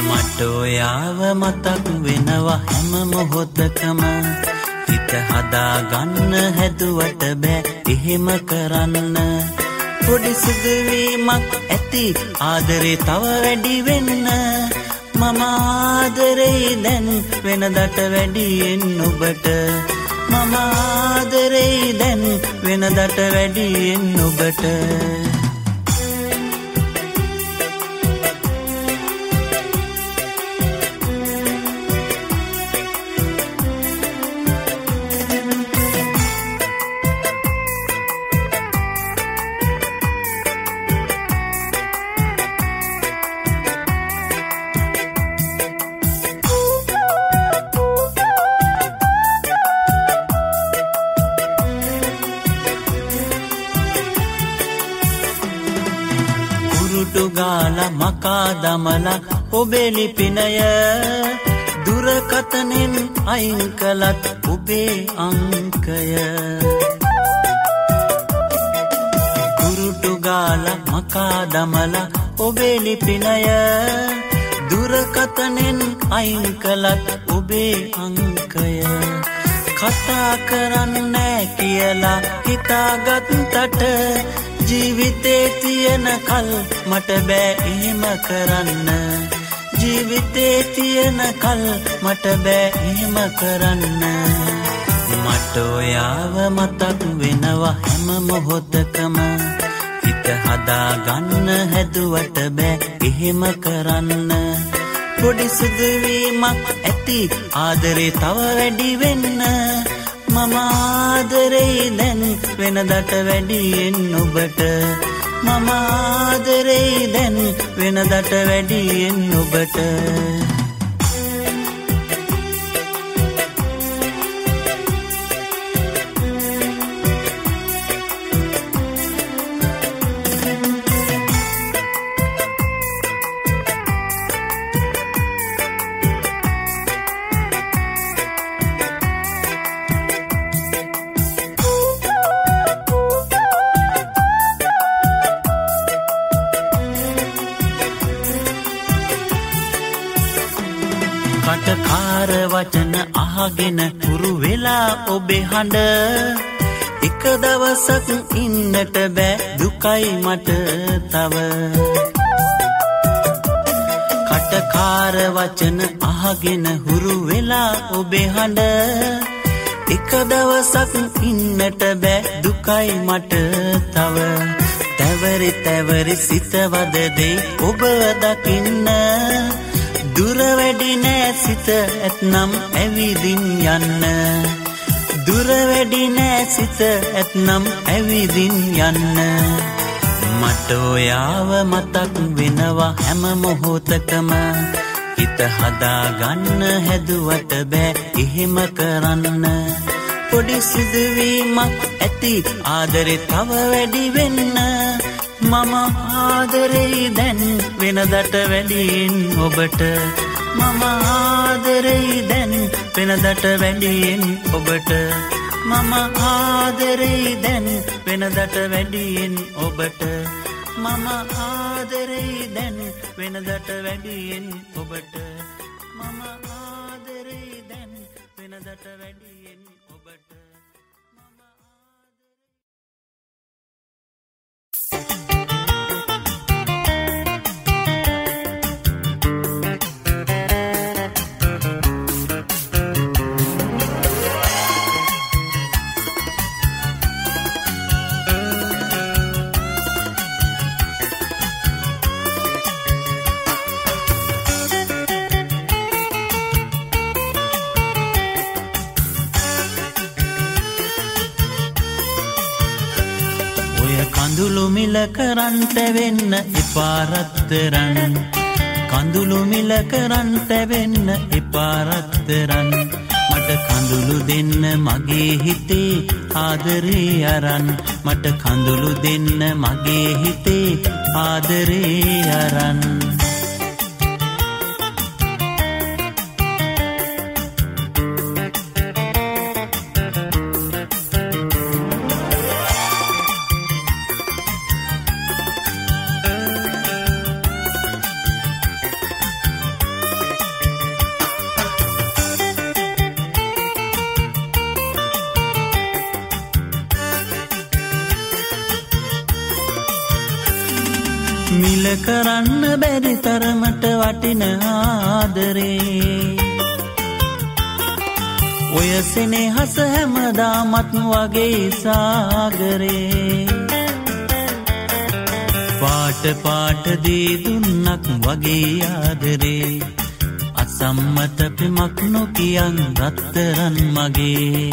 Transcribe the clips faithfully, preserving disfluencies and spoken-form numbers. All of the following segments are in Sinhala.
මට ඔයාව මතක් වෙනවා හැම මොහොතකම හිත හදාගන්න හැදුවට බෑ එහෙම කරන්න පොඩි සිදුවීමක් ඇති ආදරේ තව වැඩි වෙන්න මම ආදරේ දැන් වෙනදට වැඩියෙන් ඔබට මම ආදරේ දැන් වෙනදට වැඩියෙන් ඔබට මකා දමලා ඔබේ ලිපිනය දුරකතනෙන් අයින් කළත් ඔබේ අංකය කුරුටු ගාලා මකා දමලා ඔබේ ලිපිනය දුරකතනෙන් අයින් කළත් ඔබේ අංකය කතා කරන්නේ කියලා හිතාගත්තට ජීවිතේ තියෙන කල් මට බෑ එහෙම කරන්න ජීවිතේ තියෙන කල් මට බෑ එහෙම කරන්න මට ඔයාව මතක් වෙනවා හැම මොහොතකම හිත හදාගන්න හැදුවට බෑ එහෙම කරන්න පොඩි සිදුවීමක් ඇති ආදරේ තව වැඩි වෙන්න මම ආදරේ දැන් වෙනදට වැඩියෙන් ඔබට මම ආදරේ දැන් වෙනදට වැඩියෙන් ඔබට කටකාර වචන අහගෙන පුරු වෙලා ඔබේ හඬ එක දවසක් ඉන්නට බෑ දුකයි මට තව කටකාර වචන අහගෙන හුරු වෙලා ඔබේ හඬ එක දවසක් ඉන්නට බෑ දුකයි මට තව තැවරි තැවරි සිතවද දෙයි ඔබ දකින්න දුර වැඩි නෑ සිත ඇත්නම් ඇවිදින් යන්න දුර වැඩි නෑ සිත ඇත්නම් ඇවිදින් යන්න මට ඔයාව මතක් වෙනවා හැම මොහොතකම හිත හදාගන්න හැදුවට බෑ එහෙම කරන්න පොඩි සිදුවීමක් ඇති ආදරේ තව වැඩි වෙන්න මම ආදරේ දැන් වෙනදට වැඩියෙන් ඔබට මම ආදරේ දැන් වෙනදට වැඩියෙන් ඔබට මම ආදරේ දැන් වෙනදට වැඩියෙන් ඔබට මම ආදරේ දැන් වෙනදට වැඩියෙන් ඔබට මම ආදරේ දැන් වෙනදට වැඩියෙන් ඔබට කඳුළු මිල කරන්ට වෙන්න එපා රත්තරන් කඳුළු මිල කරන්ට වෙන්න එපා රත්තරන් මට කඳුළු දෙන්න මගේ හිතේ ආදරේ අරන් මට කඳුළු දෙන්න මගේ හිතේ ආදරේ අරන් කරන්න බැරි තරමට වටින ආදරේ ඔය සෙනෙහස හැමදාමත් වගේ සාගරේ පාට පාට දී දුන්නක් වගේ ආදරේ අසම්මත පෙමක් නොකියන් රත්තරන් මගේ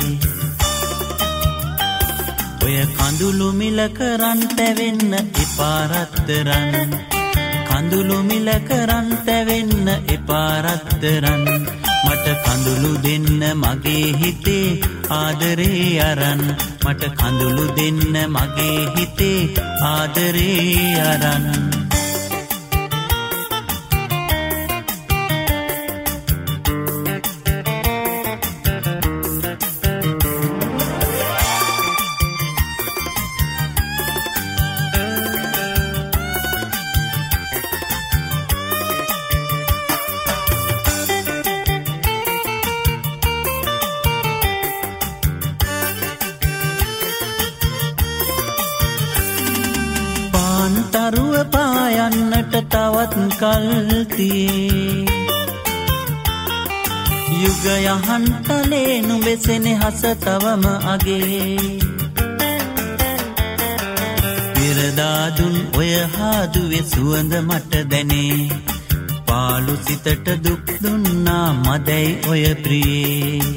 ඔය කඳුළු මිල කරන් තැවෙන්න එපා රත්තරන් කඳුළු මිල කරන් තැවෙන්න එපා රත්තරන් මට කඳුළු දෙන්න මගේ හිතේ ආදරේ අරන් මට කඳුළු දෙන්න මගේ හිතේ ආදරේ අරන් තරුව පායන්නට තවත් කල් තියේ යුග යහන්තලේ නුඹේ සෙනෙහස තවම අගේ පෙරදා දුන් ඔය හාදුවේ සුවඳ මට දැනේ පාළු සිතට දුක් දුන්නා මදැයි ඔය ප්‍රියේ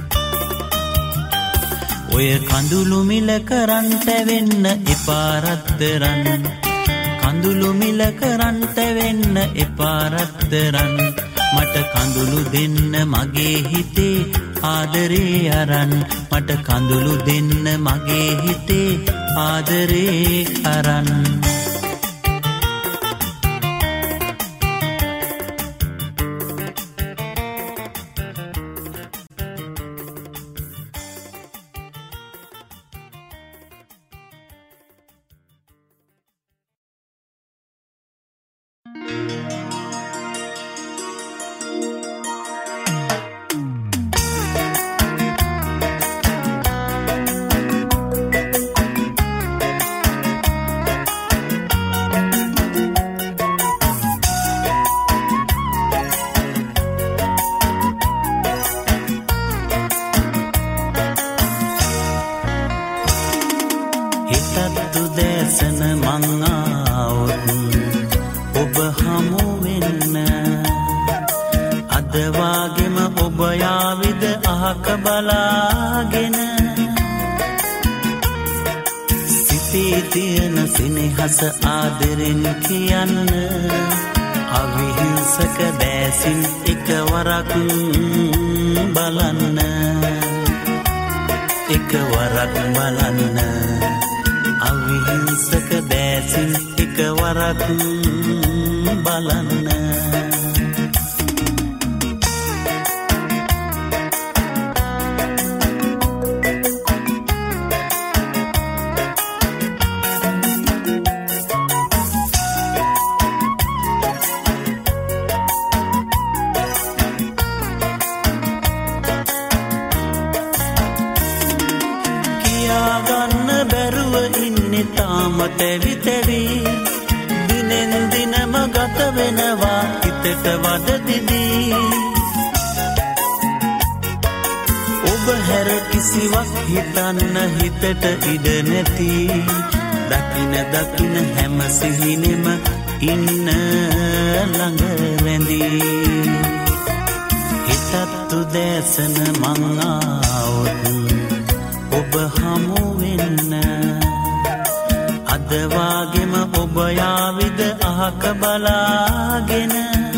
ඔය කඳුළු මිල කරන් තැවෙන්න එපා රත්තරන් කඳුළු මිල කරන් තැවෙන්න එපා රත්තරන් මට කඳුළු දෙන්න මගේ හිතේ ආදරේ අරන් මට කඳුළු දෙන්න මගේ හිතේ ආදරේ අරන් සිනහස ආදරෙන් කියන්න අවිහිංසක දැසින් එකවරක් බලන්න එකවරක් බලන්න අවිහිංසක දැසින් එකවරක් බලන්න තැවි තැවි දිනෙන් දිනම ගත වෙනවා හිතට වද දිදී ඔබ හැර කිසිවක් හිතන්න හිතට ඉඩ නැති දකින දකින හැම සිහිනෙම ඉන්න ළඟ රැඳී හිතත් උදෑසන මං ආවොත් ඔබ හමු වෙන්න අදවාගෙම ඔබ යාවිද අහක බලාගෙන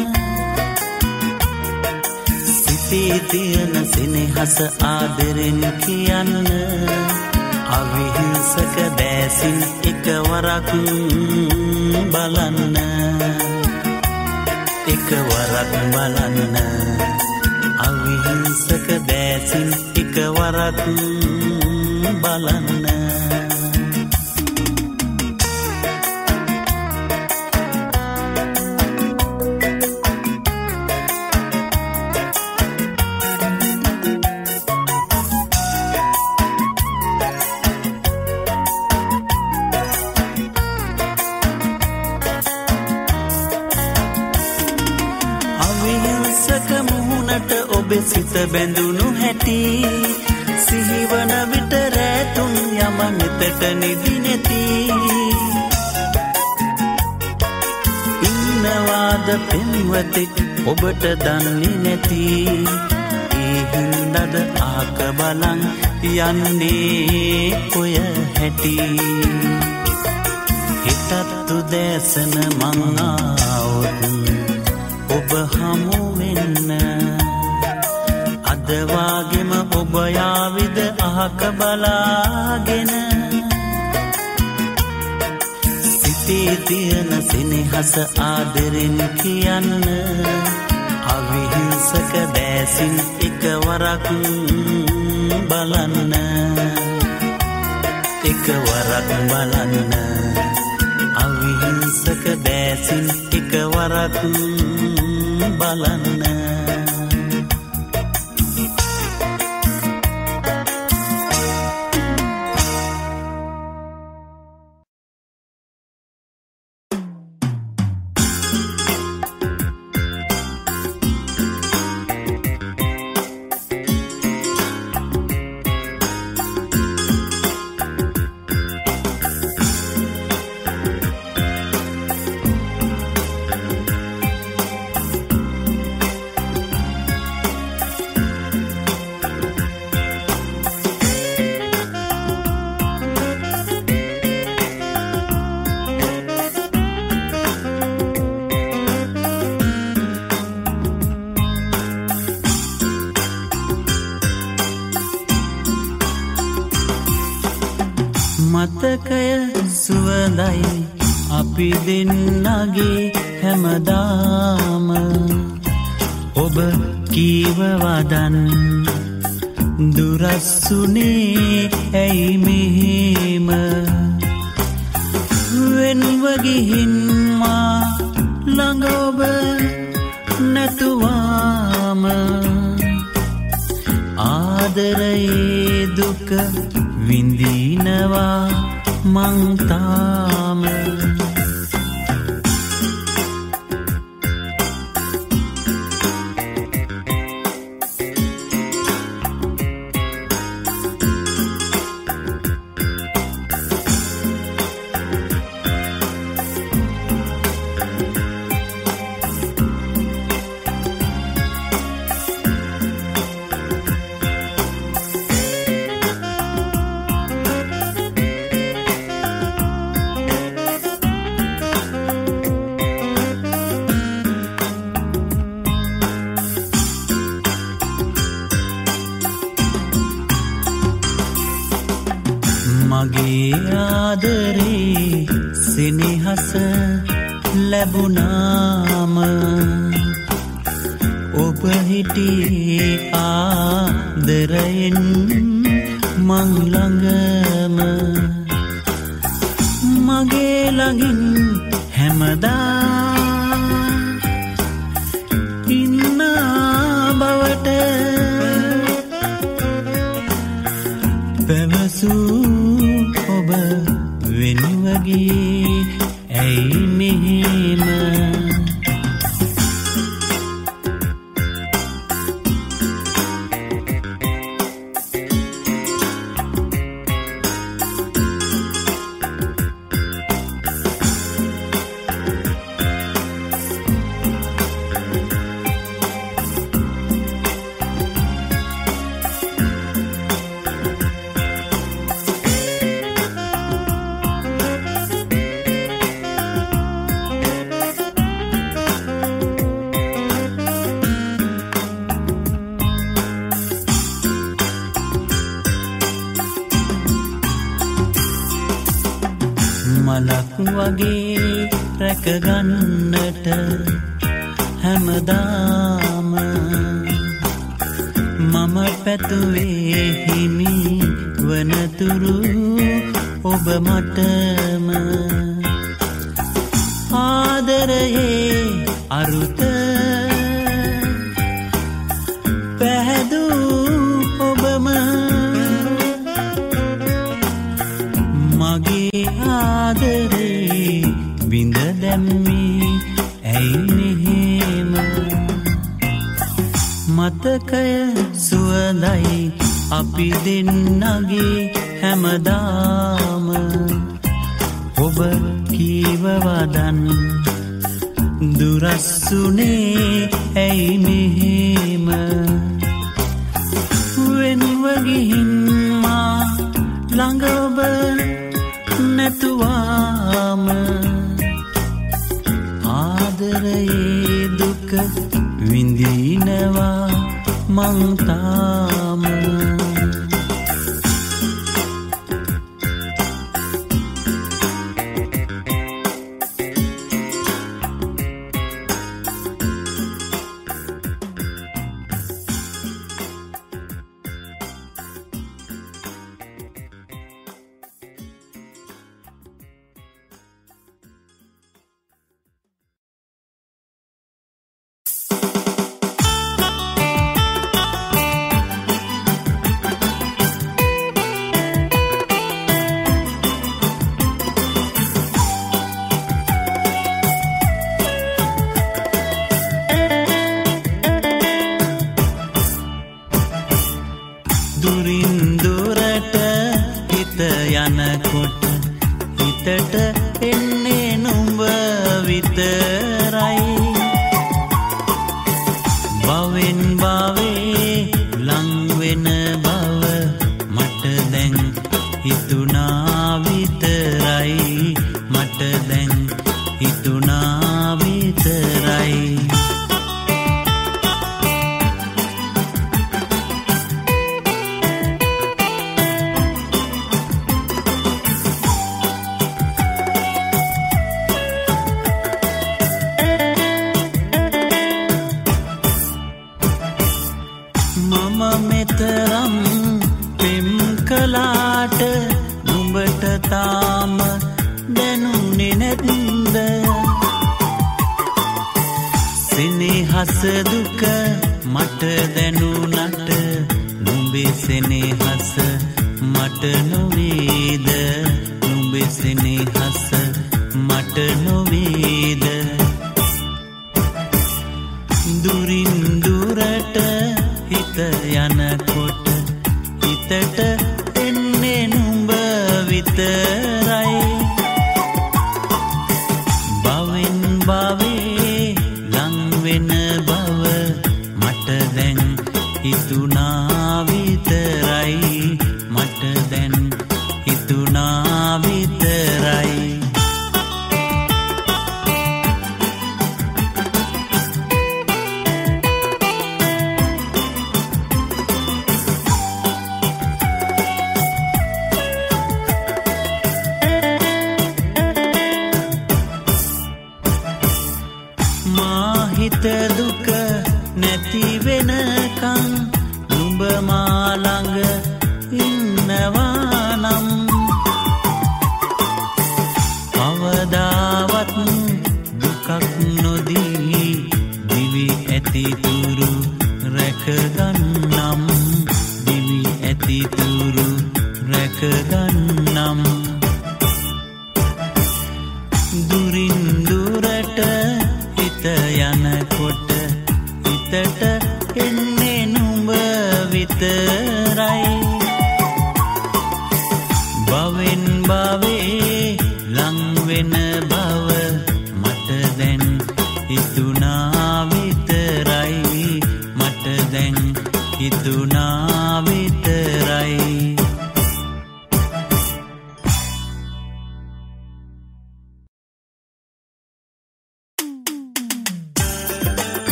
සිතේ තියෙන සෙනෙහස ආදරෙන් කියන්න අවිහිංසක දැසින් එකවරක් බලන්න එකවරක් බලන්න අවිහිංසක දැසින් එකවරක් බලන්න ඔබේ සිත බැඳුණු හැටි සිහිවන විට රැතුන් යම නෙතට නිදි නැති ඉන්නවාද පෙම්වතෙක් ඔබට දන්නේ නැති ඒ හින්දද ආක බලන් යන්නේ ඔය හැටි හිතත් උදෑසන මං ආවොත් ඔබ හමු වෙන්න අද වාගෙම ඔබ යාවිද අහක බලාගෙන සිතේ තියෙන සෙනෙහස ආදරෙන් කියන්න අවිහිංසක දැසින් එකවරක් බලන්න එකවරක් බලන්න අවිහිංසක දැසින් එකවරක් බලන්න මතකය සුවඳයි අපි දෙන්නගේ හැමදාම ඔබ කීව වදන් දුරස්සුනේ ඇයි මෙහෙම වෙන්ව ගිහින් මා ළඟ ඔබ නැතුවාම ආදරයේ දුක විඳිනවා මං තාම මගේ ආදරේ සෙනෙහස ලැබුණාම ඔබ හිටියේ ආදරයෙන් මං ළඟම මගේ ළඟින් හැමදා ඉන්න බවට පැවසූ ඔබ වෙනුවගේ ඇයි මෙහෙම මලක් වගේ රැකගන්නට හැමදාම මම පැතුවේ හිමි වනතුරු ඔබ මටම ආදරයේ අරුත පැහැදූ ඔබම මගේ ආදරේ විඳ දැම්මේ ඇයි මෙහෙම මතකය සුවඳයි අපි දෙන්නගේ හැමදාම ඔබ කීවවදන් දුරස්සුනේ ඇයි මෙහෙම වෙන්ව ගිහින් මා ළඟ ඔබ නැතුවාම ආදරයේ දුක විඳිනවා මං තාම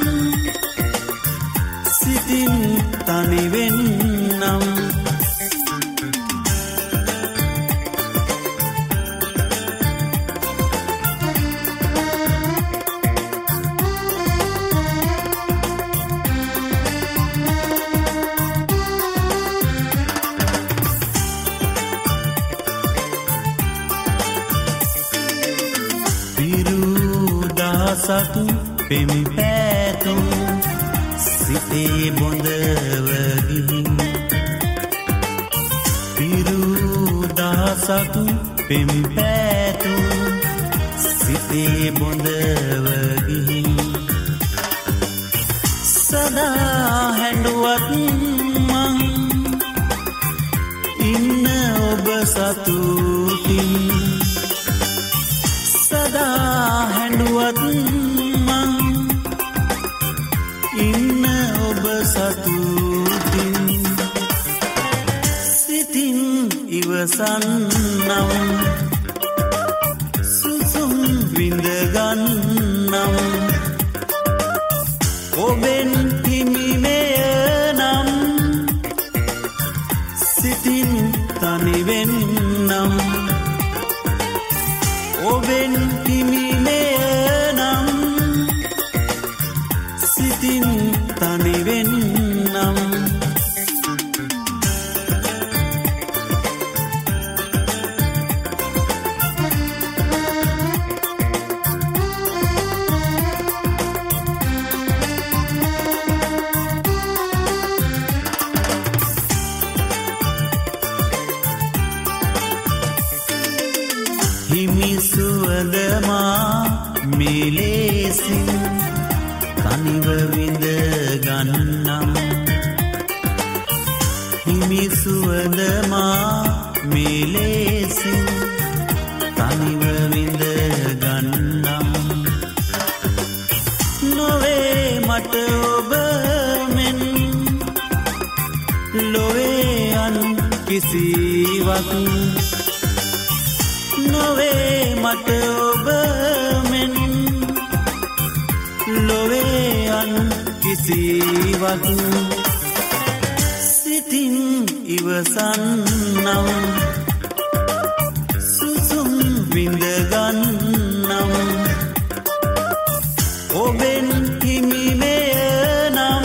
සිතින් තනිවෙන්නම් දහසක් පෙම් පැතුම් සිතේ බොඳව ගිහින් පිරූ දහසක් පෙම් පැතුම් සිතේ බොඳව ගිහින් සදා හැඬුවත් මං ඉන්න ඔබ සතුටින් සදා හැඬුවත් මං ඉන්න ඔබ සතුටින් සිතින් ඉවසන්නම් සුසුම් විඳගන්නම් ඔබෙන් හිමිමය නම් සිතින් තනිවෙන්නම් ඔබෙන් හිමිමය නම් සිතින් තනිවෙන්නම් මිලේසින් තනිව විඳ ගන්නම් හිමි සුවඳ මා මිලේසින් තනිව විඳ ගන්නම් නොවේ මට ඔබ මෙන් ලොවේ අන් කිසිවක් නොවේ මට ඔබ මෙන් ලොවේ අන් කිසිවක් සිතින් ඉවසන්නම් සුසුම් විඳගන්නම් ඔබෙන් හිමිමය නම්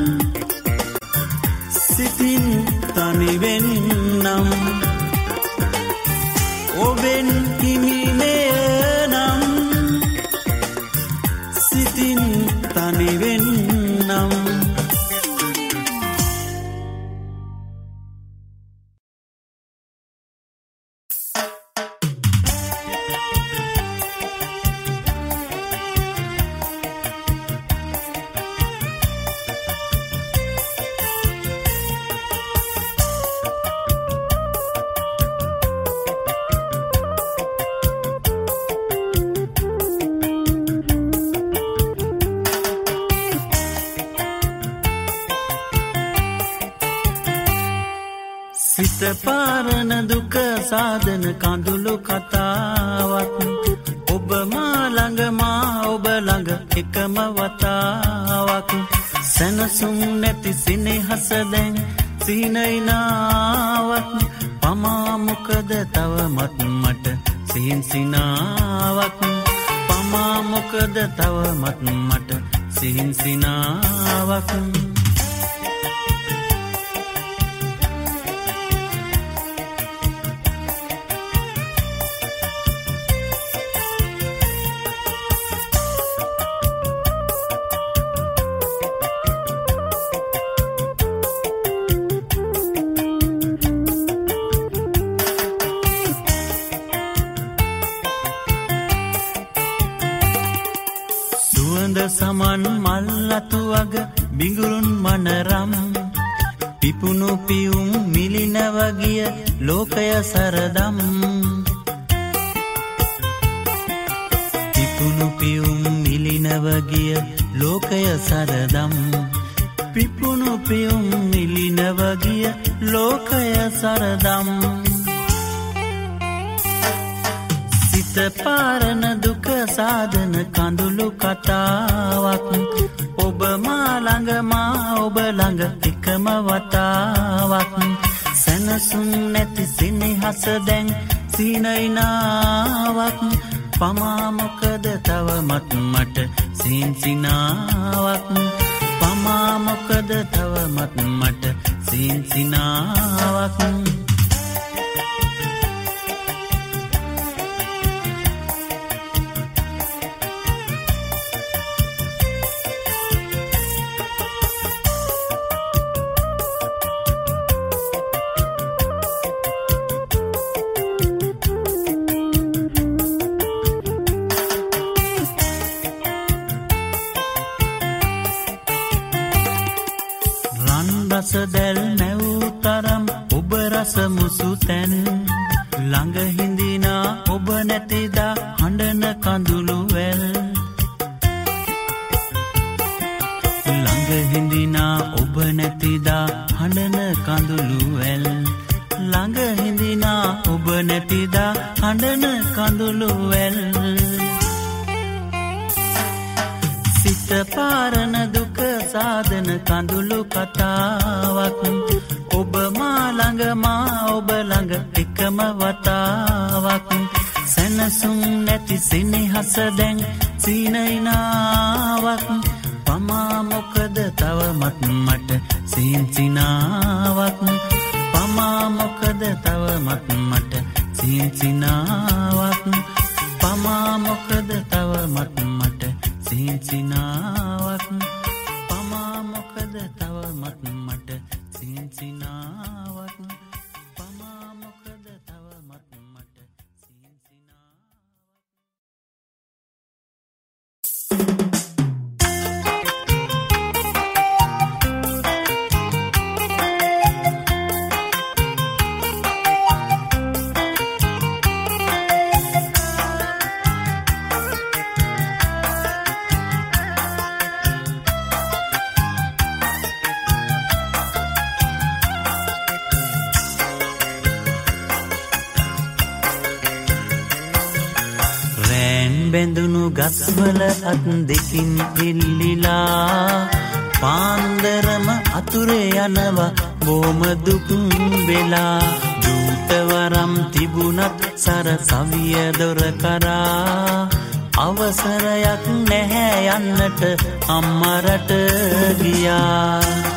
සිතින් තනිවෙන්නම් ඔබෙන් හිමිමය නම් සිතින් තනිවෙන්නම් පාරන දුක සාධන කඳුළු කතාවක් ඔබ මා ළඟ මා ඔබ ළඟ එකම වතාවක් සැනසුම් නැති සිනහස දැන් සිහිනයිනාවක් පමා මොකද තවමත් මට සිහින්සිනාවක් පමා මොකද තවමත් මට සිහින්සිනාවක් සමන් මල්ලතු වග බිඟුරුන් මනරම් පිපුණු පියුම් මිලින වගිය ලෝකය සරදම් පිපුණු පියුම් මිලින වගිය ලෝකය සරදම් පිපුණු පියුම් මිලින වගිය ලෝකය සරදම් පාරන දුක සාධන කඳුළු කතාවක් ඔබ මා ළඟ මා ඔබ ළඟ එකම වතාවක් සැනසුම් නැති සිනහස දැන් සිහිනයිනාවක් පමා මොකද තවමත් මට සිහින්සිනාවක් පමා මොකද තවමත් මට සිහින්සිනාවක් රස දැල් නැවූ තරම් ඔබ රස මුසු තැන් ළඟ හිඳිනා ඔබ නැතිදා හඬන කඳුළු වැල් ළඟ හිඳිනා ඔබ නැතිදා හඬන කඳුළු වැල් ළඟ හිඳිනා ඔබ නැතිදා හඬන කඳුළු වැල් සිත පාරන දුක සාදන කඳුළු කතාවක් ඔබ මා ළඟ මා ඔබ ළඟ එකම වතාවක් සැනසුම් නැති සෙනෙහස දැන් සීනයිනාවක් පමා මොකද තවමත් මට සීන්සිනාවක් පමා මොකද තවමත් මට සීන්සිනාවක් පමා මොකද තවමත් මට සීන්සිනාවක් පමා මොකද තවමත් මට සීන්සිනාවක් පමා මොකද තවමත් මට සීන්සිනාවක් බැඳුණු ගස්වල අත් දෙකින් ඉල්ලිලා පාන්දරම අතුරේ යනවා බොම දුක් වෙලා දූතවරම් තිබුණත් සර සවිය දොර කරා අවසරයක් නැහැ යන්නට අම්මරට ගියා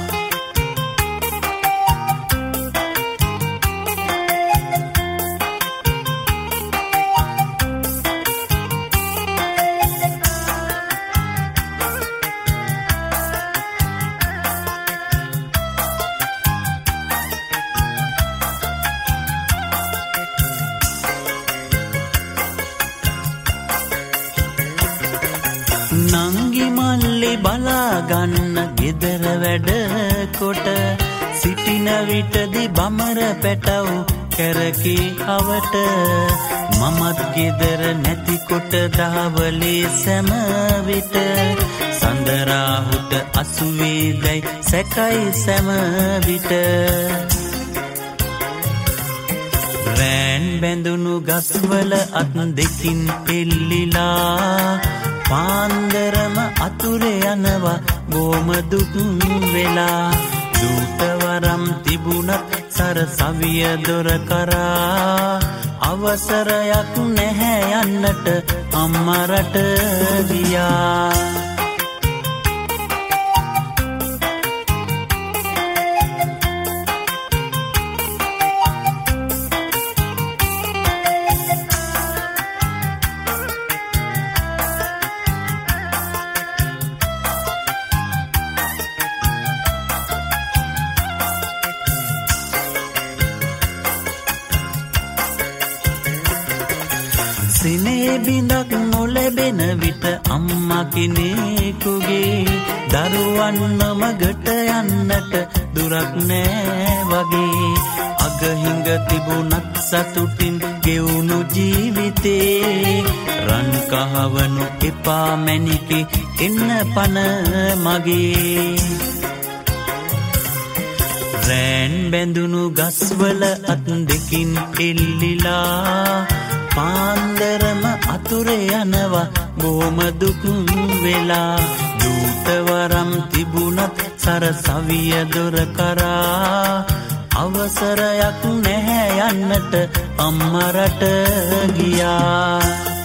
නංගි මල්ලි බලාගන්න ගෙදර වැඩ කොට සිටින විටදි බමර පැටව් කැරකි අවට මමත් ගෙදර නැතිකොට දහවලේ සැම විට සඳරාහුට අසුවේදයි සැකයි සැම විට රෑන් බැඳුණු ගස්වල අත් දෙකින් එල්ලිලා පාන්දරම අතුරේ යනවා බොම දුක් වෙලා දූතවරම් තිබුණත් සර සවිය දොර කරා අවසරයක් නැහැ යන්නට අම්මරට ගියා සිනේ බිඳක් නොලැබෙන විට අම්මා කෙනෙකුගේ දරුවන් මගට යන්නට දුරක් නෑ වගේ අගහිඟ තිබුණත් සතුටින් ගෙවුණු ජීවිතේ රන් කහවණු එපා මැණිකේ එන්න පන මගේ රෑන් බැඳුණු ගස්වල අත් දෙකින් එල්ලිලා පාන්දරම අතුරේ යනවා බොම දුක් වෙලා දූතවරම් තිබුණත් සර සවිය දොර කරා අවසරයක් නැහැ යන්නට අම්මරට ගියා